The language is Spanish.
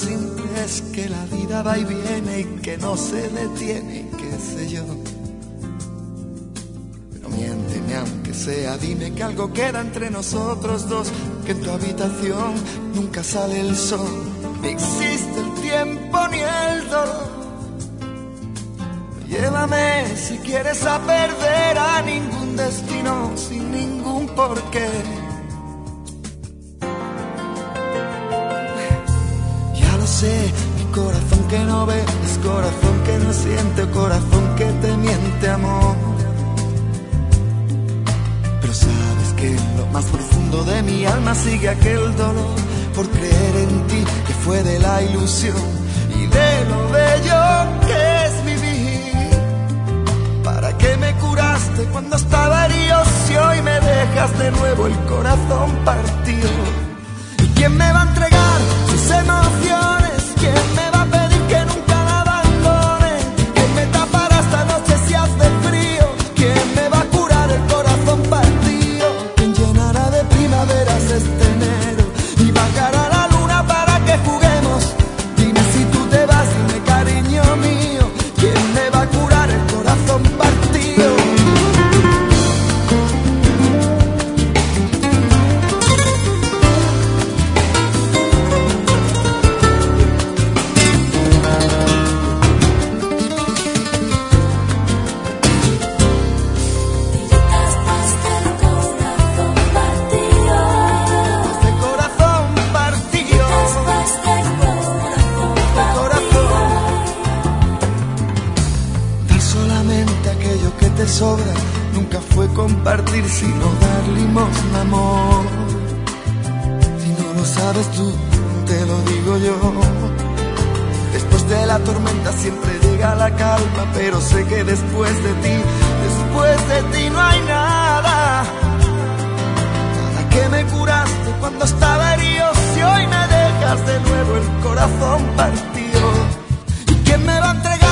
simple es que la vida va y viene y que no se detiene y qué sé yo. Pero miénteme aunque sea, dime que algo queda entre nosotros dos, que en tu habitación nunca sale el sol, ni existe el tiempo ni el dolor. Llévame si quieres a perder a ningún destino sin ningún porqué. Ya lo sé, mi corazón que no ve es corazón que no siente, corazón que te miente, amor. Pero sabes que en lo más profundo de mi alma sigue aquel dolor por creer en ti, que fue de la ilusión y de lo bello que es vivir. ¿Para qué me curaste cuando estaba herido si hoy me dejas de nuevo el corazón partido? ¿Y quién me va a entregar sus emociones? ¿Quién me va a pedir que nunca la abandone? ¿Quién me tapará esta noche si hace frío? ¿Quién me va a curar el corazón partido? ¿Quién llenará de primaveras este enero y bajará la luna para que juguemos? Dime si tú te vas, dime cariño mío, ¿quién me va a curar el corazón partido? Sobra, nunca fue compartir sino dar limosna, amor. Si no lo sabes tú, te lo digo yo. Después de la tormenta siempre llega la calma, pero sé que después de ti no hay nada. ¿Para qué me curaste cuando estaba herido si hoy me dejas de nuevo el corazón partido? ¿Y quién me va a entregar